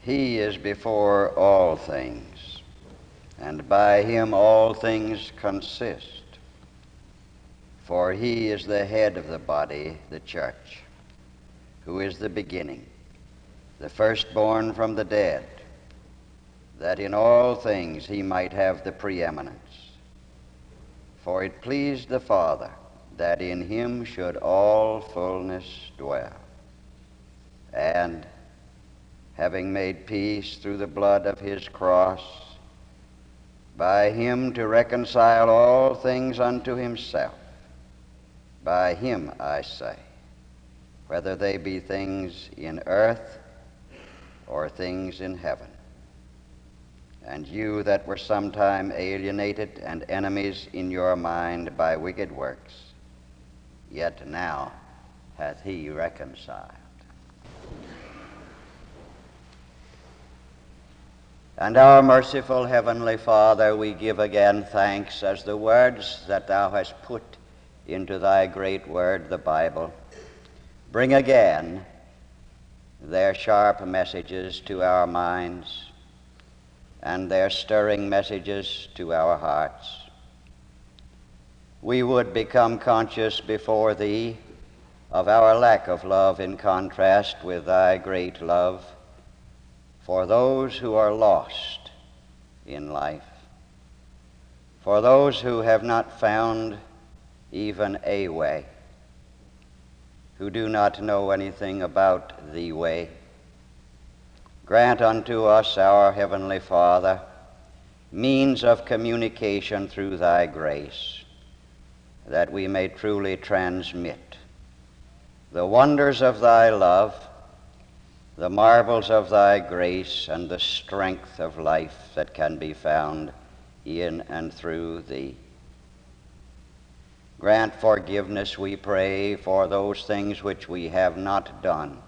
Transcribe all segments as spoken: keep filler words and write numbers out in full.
He is before all things, and by him all things consist. For he is the head of the body, the church, who is the beginning, the firstborn from the dead, that in all things he might have the preeminence. For it pleased the Father that in him should all fullness dwell. And having made peace through the blood of his cross, by him to reconcile all things unto himself. By him, I say, whether they be things in earth or things in heaven. And you that were sometime alienated and enemies in your mind by wicked works, yet now hath he reconciled. And our merciful Heavenly Father, we give again thanks as the words that thou hast put into thy great word, the Bible, bring again their sharp messages to our minds and their stirring messages to our hearts. We would become conscious before thee of our lack of love in contrast with thy great love for those who are lost in life, for those who have not found even a way, who do not know anything about the way. Grant unto us, our Heavenly Father, means of communication through thy grace, that we may truly transmit the wonders of thy love, the marvels of thy grace, and the strength of life that can be found in and through thee. Grant forgiveness, we pray, for those things which we have not done,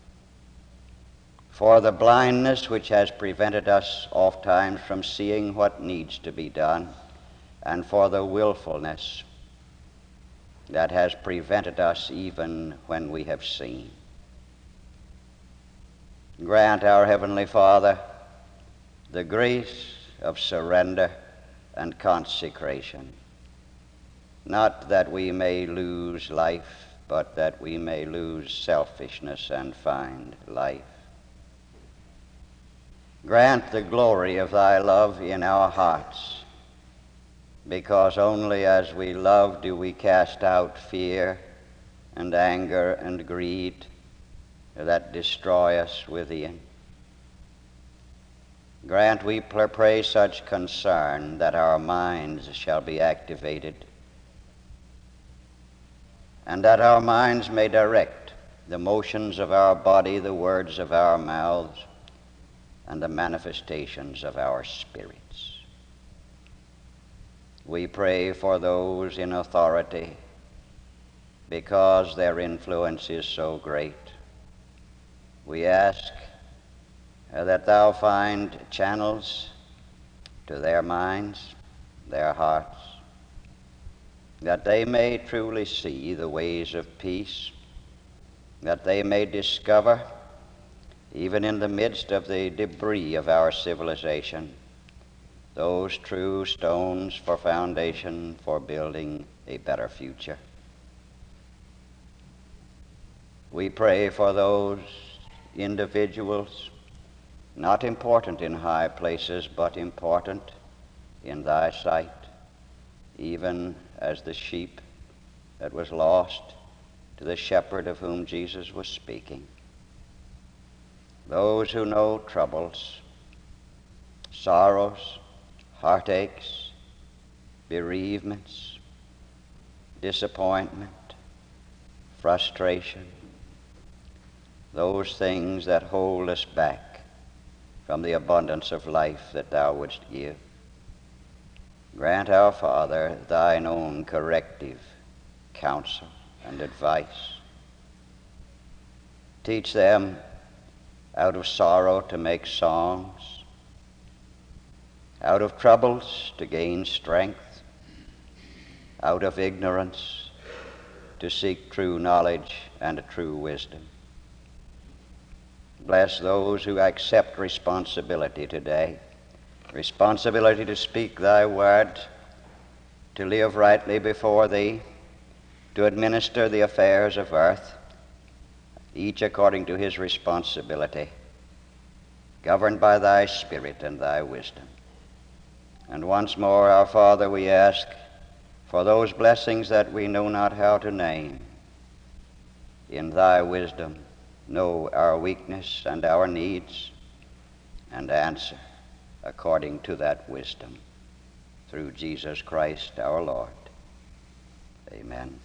for the blindness which has prevented us ofttimes from seeing what needs to be done, and for the willfulness that has prevented us even when we have seen. Grant, our Heavenly Father, the grace of surrender and consecration, not that we may lose life, but that we may lose selfishness and find life. Grant the glory of thy love in our hearts, because only as we love do we cast out fear and anger and greed that destroy us within. Grant, we pray, such concern that our minds shall be activated, and that our minds may direct the motions of our body, the words of our mouths, and the manifestations of our spirits. We pray for those in authority, because their influence is so great. We ask uh, that thou find channels to their minds, their hearts, that they may truly see the ways of peace, that they may discover, even in the midst of the debris of our civilization, those true stones for foundation for building a better future. We pray for those individuals, not important in high places, but important in thy sight, even as the sheep that was lost to the shepherd of whom Jesus was speaking. Those who know troubles, sorrows, heartaches, bereavements, disappointment, frustration, those things that hold us back from the abundance of life that thou wouldst give. Grant, our Father, thine own corrective counsel and advice. Teach them out of sorrow to make songs, out of troubles to gain strength, out of ignorance to seek true knowledge and true wisdom. bless those who accept responsibility today. Responsibility to speak thy word, to live rightly before thee, to administer the affairs of earth, each according to his responsibility, governed by thy Spirit and thy wisdom. And once more, our Father, we ask for those blessings that we know not how to name. In thy wisdom, know our weakness and our needs, and answer according to that wisdom. Through Jesus Christ our Lord. Amen.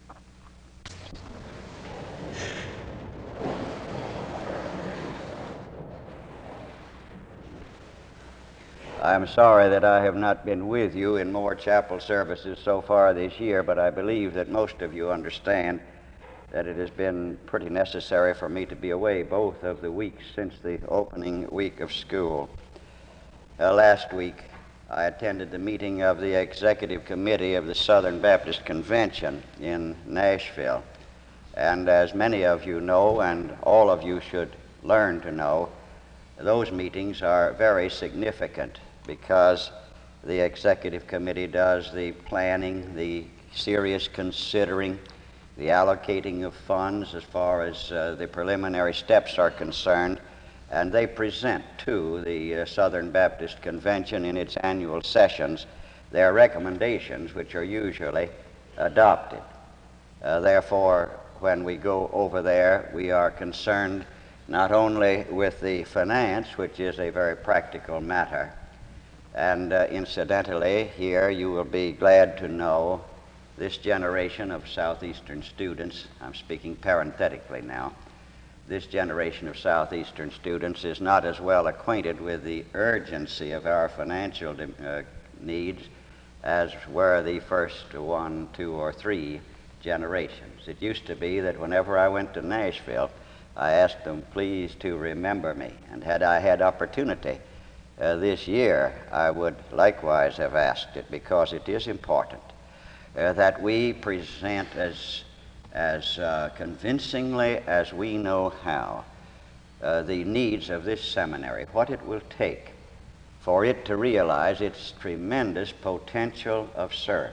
I'm sorry that I have not been with you in more chapel services so far this year, but I believe that most of you understand that it has been pretty necessary for me to be away both of the weeks since the opening week of school. Uh, last week, I attended the meeting of the Executive Committee of the Southern Baptist Convention in Nashville. And as many of you know, and all of you should learn to know, those meetings are very significant because the Executive Committee does the planning, the serious considering, the allocating of funds as far as uh, the preliminary steps are concerned, and they present to the uh, Southern Baptist Convention in its annual sessions their recommendations, which are usually adopted. Uh, therefore, when we go over there, we are concerned not only with the finance, which is a very practical matter, and uh, incidentally, here you will be glad to know this generation of Southeastern students, I'm speaking parenthetically now, this generation of Southeastern students is not as well acquainted with the urgency of our financial uh, needs as were the first one, two, or three generations. It used to be that whenever I went to Nashville, I asked them please to remember me, and had I had opportunity uh, this year, I would likewise have asked it, because it is important uh, that we present as as uh, convincingly as we know how uh, the needs of this seminary, what it will take for it to realize its tremendous potential of service.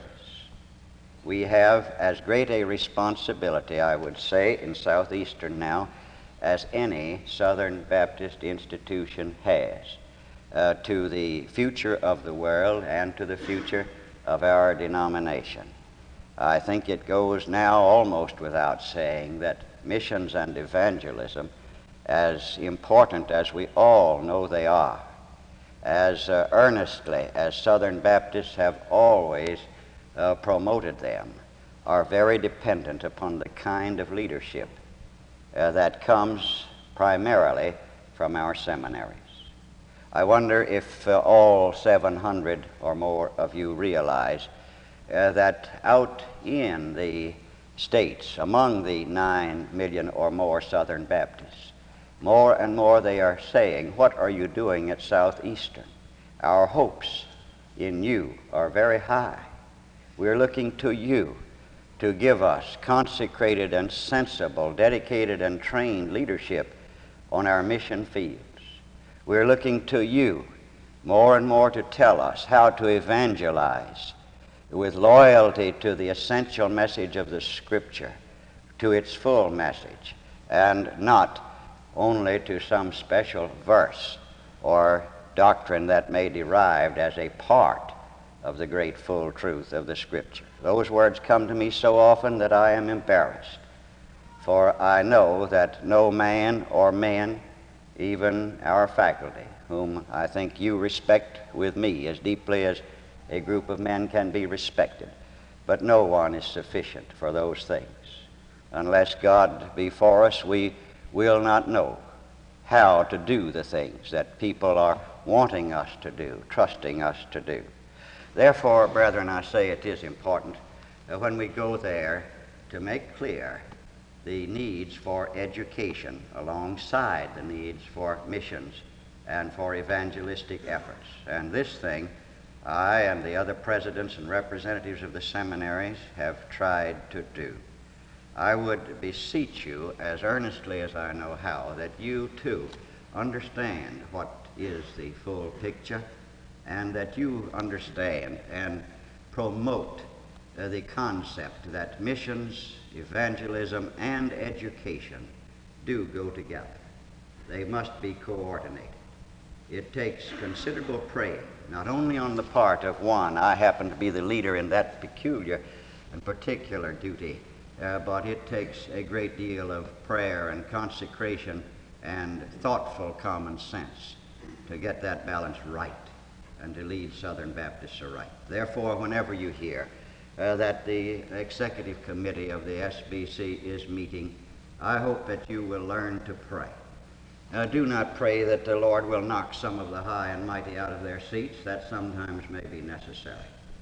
We have as great a responsibility, I would say, in Southeastern now as any Southern Baptist institution has uh, to the future of the world and to the future of our denomination. I think it goes now almost without saying that missions and evangelism, as important as we all know they are, as uh, earnestly as Southern Baptists have always uh, promoted them, are very dependent upon the kind of leadership uh, that comes primarily from our seminaries. I wonder if uh, all seven hundred or more of you realize Uh, that out in the states, among the nine million or more Southern Baptists, more and more they are saying, what are you doing at Southeastern? Our hopes in you are very high. We're looking to you to give us consecrated and sensible, dedicated and trained leadership on our mission fields. We're looking to you more and more to tell us how to evangelize with loyalty to the essential message of the Scripture, to its full message, and not only to some special verse or doctrine that may be derived as a part of the great full truth of the Scripture. Those words come to me so often that I am embarrassed, for I know that no man or men, even our faculty, whom I think you respect with me as deeply as a group of men can be respected, but no one is sufficient for those things. Unless God be for us, we will not know how to do the things that people are wanting us to do, trusting us to do. Therefore, brethren, I say it is important that when we go there to make clear the needs for education alongside the needs for missions and for evangelistic efforts. And this thing I and the other presidents and representatives of the seminaries have tried to do. I would beseech you, as earnestly as I know how, that you too understand what is the full picture, and that you understand and promote uh, the concept that missions, evangelism, and education do go together. They must be coordinated. It takes considerable praying, not only on the part of one. I happen to be the leader in that peculiar and particular duty, uh, but it takes a great deal of prayer and consecration and thoughtful common sense to get that balance right and to lead Southern Baptists aright. Therefore, whenever you hear uh, that the executive committee of the S B C is meeting, I hope that you will learn to pray. Uh, do not pray that the Lord will knock some of the high and mighty out of their seats. That sometimes may be necessary.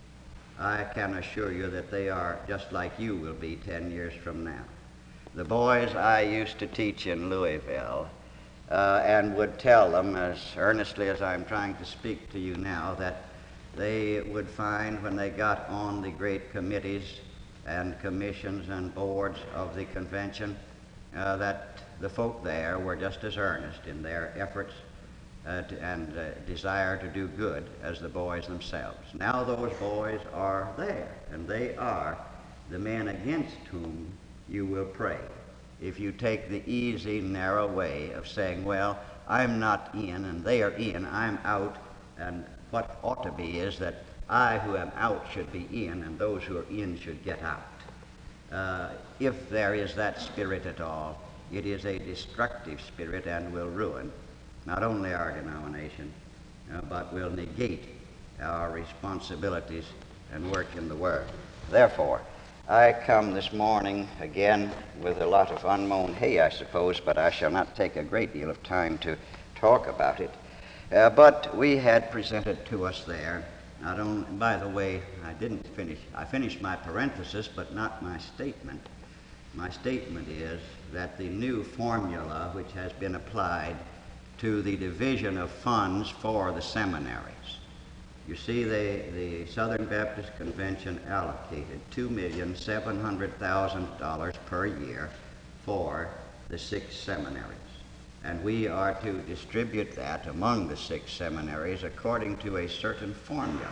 I can assure you that they are just like you will be ten years from now. The boys I used to teach in Louisville uh, and would tell them as earnestly as I'm trying to speak to you now that they would find when they got on the great committees and commissions and boards of the convention uh, that the folk there were just as earnest in their efforts uh, to, and uh, desire to do good as the boys themselves. Now those boys are there, and they are the men against whom you will pray. If you take the easy, narrow way of saying, well, I'm not in and they are in, I'm out, and what ought to be is that I who am out should be in and those who are in should get out. Uh, if there is that spirit at all, it is a destructive spirit and will ruin not only our denomination, uh, but will negate our responsibilities and work in the Word. Therefore, I come this morning again with a lot of unmown hay, I suppose, but I shall not take a great deal of time to talk about it. Uh, but we had presented to us there, not only, by the way, I didn't finish, I finished my parenthesis, but not my statement. My statement is that the new formula which has been applied to the division of funds for the seminaries. You see, they, the Southern Baptist Convention allocated two million seven hundred thousand dollars per year for the six seminaries. And we are to distribute that among the six seminaries according to a certain formula.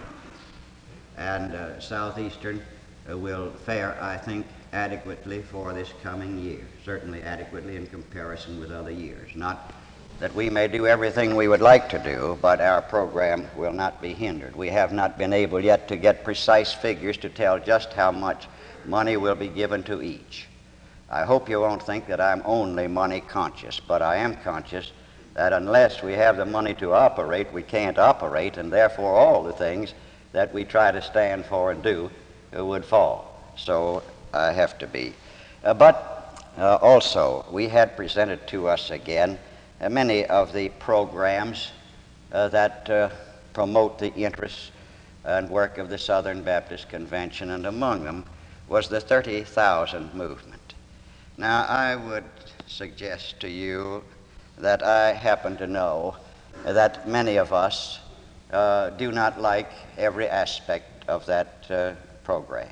And uh, Southeastern uh, will fare, I think, adequately for this coming year, certainly adequately in comparison with other years. Not that we may do everything we would like to do, but our program will not be hindered. We have not been able yet to get precise figures to tell just how much money will be given to each. I hope you won't think that I'm only money conscious, but I am conscious that unless we have the money to operate, we can't operate, and therefore all the things that we try to stand for and do uh, would fall. So I have to be. Uh, but uh, also, we had presented to us again uh, many of the programs uh, that uh, promote the interests and work of the Southern Baptist Convention, and among them was the thirty thousand movement. Now, I would suggest to you that I happen to know that many of us uh, do not like every aspect of that uh, program.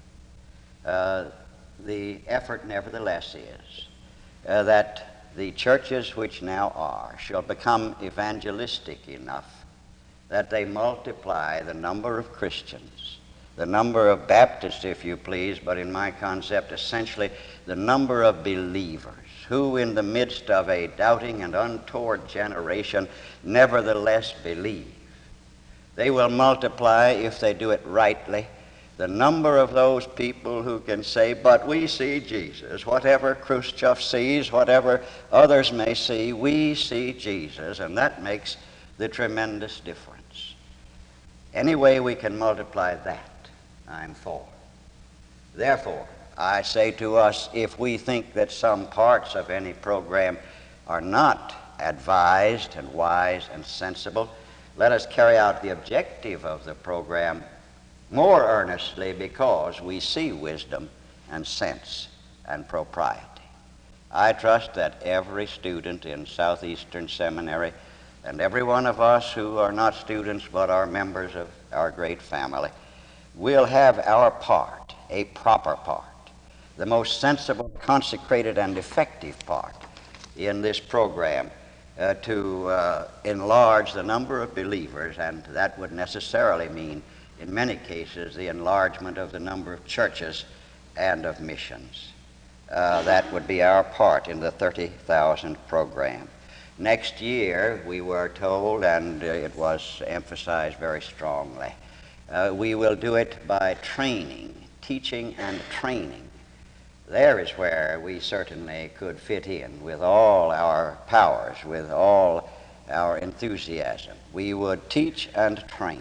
Uh, the effort, nevertheless, is uh, that the churches which now are shall become evangelistic enough that they multiply the number of Christians, the number of Baptists, if you please, but in my concept, essentially the number of believers who in the midst of a doubting and untoward generation nevertheless believe. They will multiply, if they do it rightly, the number of those people who can say, but we see Jesus. Whatever Khrushchev sees, whatever others may see, we see Jesus, and that makes the tremendous difference. Any way we can multiply that, I'm for. Therefore, I say to us, if we think that some parts of any program are not advised and wise and sensible, let us carry out the objective of the program more earnestly because we see wisdom and sense and propriety. I trust that every student in Southeastern Seminary and every one of us who are not students but are members of our great family will have our part, a proper part, the most sensible, consecrated, and effective part in this program uh, to uh, enlarge the number of believers, and that would necessarily mean, in many cases, the enlargement of the number of churches and of missions. Uh, that would be our part in the thirty thousand program. Next year, we were told, and uh, it was emphasized very strongly, uh, we will do it by training, teaching and training. There is where we certainly could fit in with all our powers, with all our enthusiasm. We would teach and train.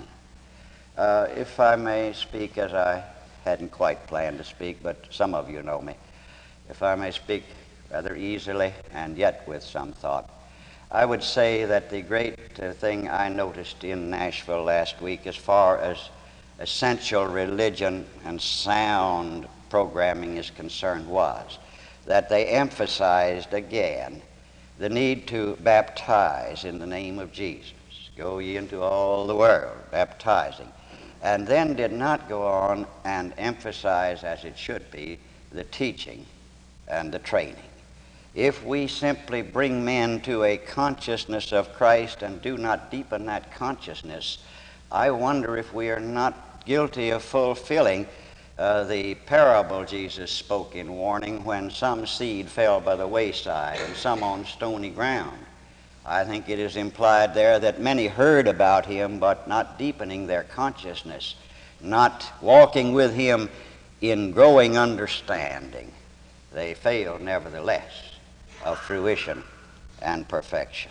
Uh, if I may speak as I hadn't quite planned to speak, but some of you know me, if I may speak rather easily and yet with some thought, I would say that the great uh, thing I noticed in Nashville last week as far as essential religion and sound programming is concerned was that they emphasized again the need to baptize in the name of Jesus. Go ye into all the world, baptizing. And then did not go on and emphasize, as it should be, the teaching and the training. If we simply bring men to a consciousness of Christ and do not deepen that consciousness, I wonder if we are not guilty of fulfilling uh, the parable Jesus spoke in warning when some seed fell by the wayside and some on stony ground. I think it is implied there that many heard about him, but not deepening their consciousness, not walking with him in growing understanding. They failed, nevertheless, of fruition and perfection.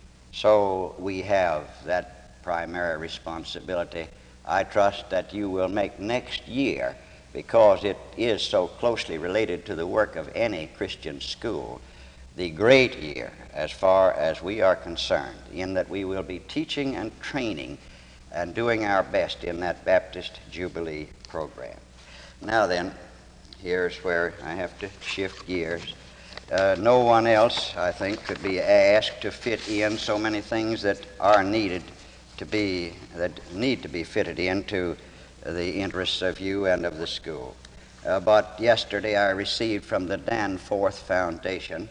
So we have that primary responsibility. I trust that you will make next year, because it is so closely related to the work of any Christian school, the great year as far as we are concerned, in that we will be teaching and training and doing our best in that Baptist Jubilee program. Now then, here's where I have to shift gears. Uh, no one else, I think, could be asked to fit in so many things that are needed to be, that need to be fitted into the interests of you and of the school. Uh, but yesterday I received from the Danforth Foundation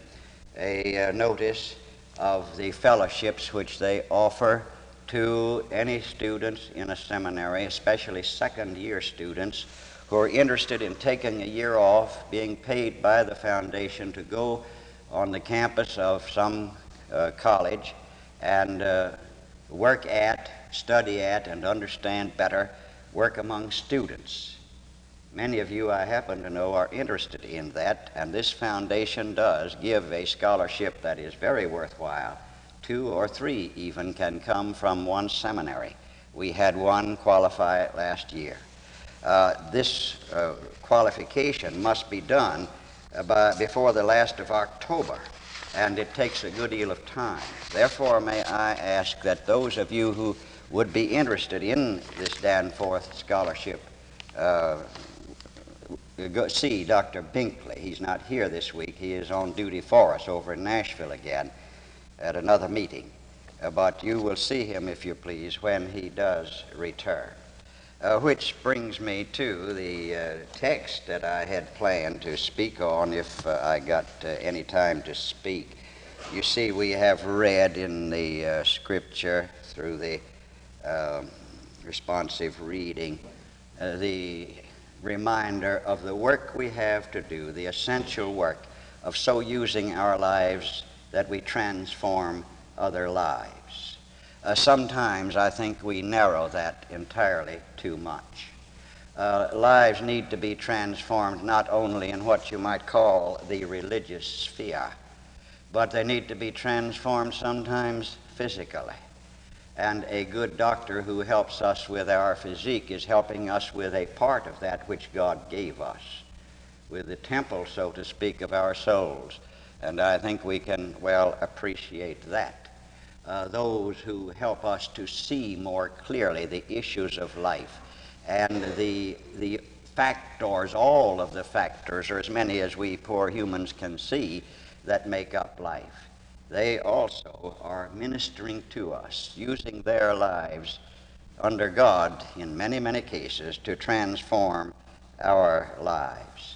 a uh, notice of the fellowships which they offer to any students in a seminary, especially second-year students, who are interested in taking a year off, being paid by the foundation to go on the campus of some uh, college and uh, work at, study at, and understand better, work among students. Many of you, I happen to know, are interested in that, and this foundation does give a scholarship that is very worthwhile. Two or three even can come from one seminary. We had one qualify last year. Uh, this uh, qualification must be done uh, by, before the last of October, and it takes a good deal of time. Therefore, may I ask that those of you who would be interested in this Danforth scholarship uh, go see Doctor Binkley. He's not here this week. He is on duty for us over in Nashville again at another meeting. Uh, but you will see him, if you please, when he does return. Uh, which brings me to the uh, text that I had planned to speak on if uh, I got uh, any time to speak. You see, we have read in the uh, scripture through the uh, responsive reading uh, the reminder of the work we have to do, the essential work of so using our lives that we transform other lives. Uh, sometimes I think we narrow that entirely too much. Uh, lives need to be transformed not only in what you might call the religious sphere, but they need to be transformed sometimes physically. And a good doctor who helps us with our physique is helping us with a part of that which God gave us, with the temple, so to speak, of our souls. And I think we can well appreciate that. Uh, those who help us to see more clearly the issues of life and the the factors, all of the factors, or as many as we poor humans can see, that make up life. They also are ministering to us, using their lives under God in many, many cases to transform our lives.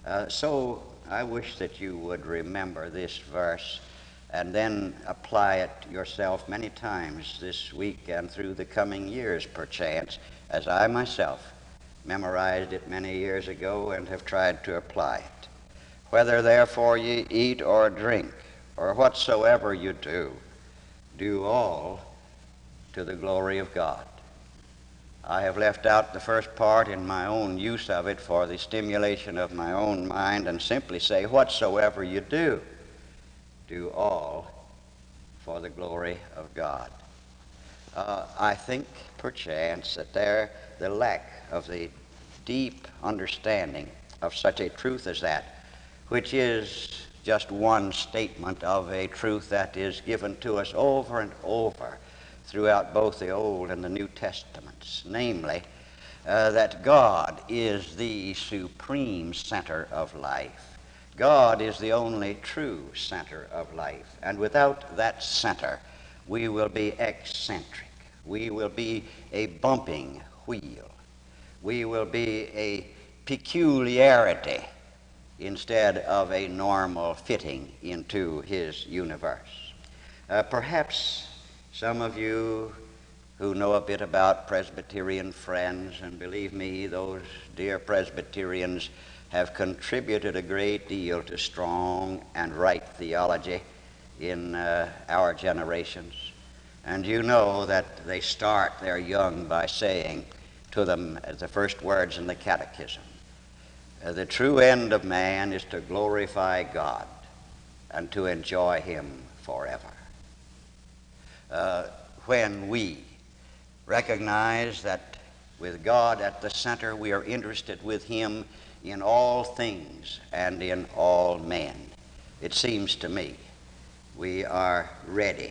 Uh, so I wish that you would remember this verse and then apply it yourself many times this week and through the coming years, perchance, as I myself memorized it many years ago and have tried to apply it. Whether therefore ye eat or drink, or whatsoever you do, do all to the glory of God. I have left out the first part in my own use of it for the stimulation of my own mind and simply say, whatsoever you do, do all for the glory of God. Uh, I think, perchance, that there the lack of the deep understanding of such a truth as that, which is just one statement of a truth that is given to us over and over throughout both the Old and the New Testaments, namely, uh, that God is the supreme center of life. God is the only true center of life, and without that center, we will be eccentric. We will be a bumping wheel. We will be a peculiarity instead of a normal fitting into his universe. Uh, perhaps some of you who know a bit about Presbyterian Friends, and believe me, those dear Presbyterians have contributed a great deal to strong and right theology in uh, our generations. And you know that they start their young by saying to them as the first words in the catechism, uh, the true end of man is to glorify God and to enjoy him forever. Uh, when we recognize that with God at the center, we are interested with him in all things and in all men, it seems to me we are ready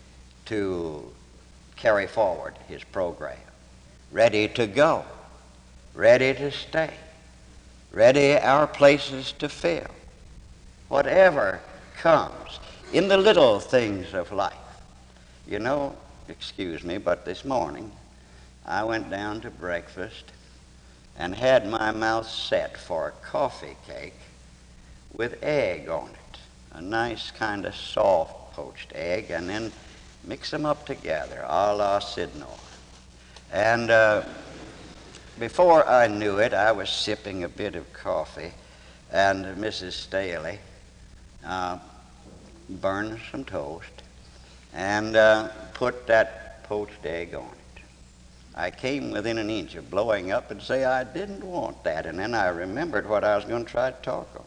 to carry forward his program, ready to go, ready to stay, ready our places to fill, whatever comes in the little things of life. You know, excuse me, but this morning I went down to breakfast and had my mouth set for a coffee cake with egg on it, a nice kind of soft poached egg, and then mix them up together, a la Sidnor. And uh, before I knew it, I was sipping a bit of coffee, and Missus Staley uh, burned some toast and uh, put that poached egg on it. I came within an inch of blowing up and say I didn't want that, and then I remembered what I was going to try to talk on.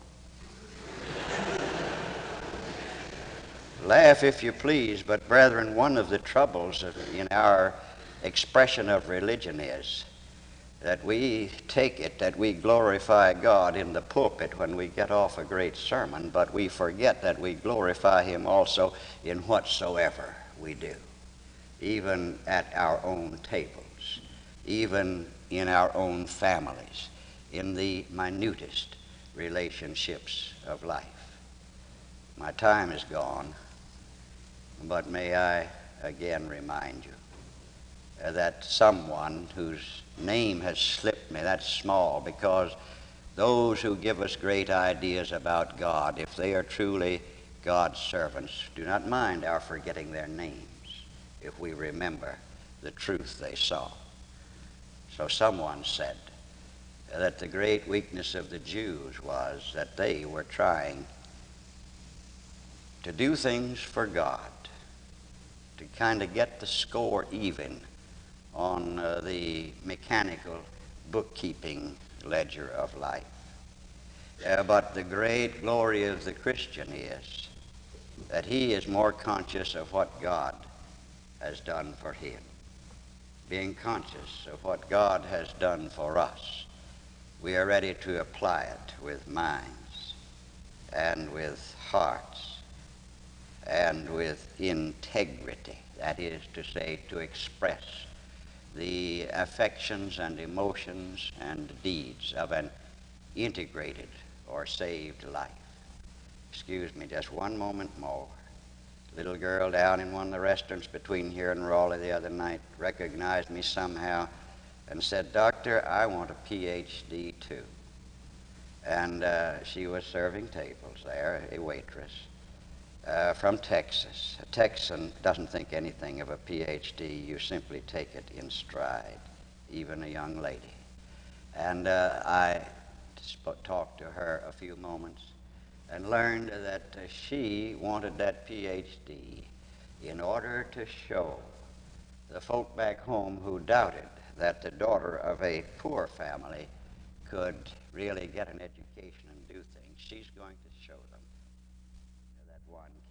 Laugh if you please, but brethren, one of the troubles of, in our expression of religion is that we take it that we glorify God in the pulpit when we get off a great sermon, but we forget that we glorify him also in whatsoever we do, even at our own tables, even in our own families, in the minutest relationships of life. My time is gone, but may I again remind you uh, that someone whose name has slipped me, that's small, because those who give us great ideas about God, if they are truly God's servants, do not mind our forgetting their names if we remember the truth they saw. So someone said that the great weakness of the Jews was that they were trying to do things for God, to kind of get the score even on uh, the mechanical bookkeeping ledger of life. Uh, but the great glory of the Christian is that he is more conscious of what God has done for him. Being conscious of what God has done for us, we are ready to apply it with minds and with hearts and with integrity. That is to say, to express the affections and emotions and deeds of an integrated or saved life. Excuse me just one moment more. Little girl down in one of the restaurants between here and Raleigh the other night recognized me somehow and said, "Doctor, I want a P H D too." and uh, she was serving tables there, a waitress uh, from Texas. A Texan doesn't think anything of a P H D. You simply take it in stride, even a young lady. And uh, I sp- talked to her a few moments and learned that uh, she wanted that P H D in order to show the folk back home who doubted that the daughter of a poor family could really get an education and do things. She's going to show them that one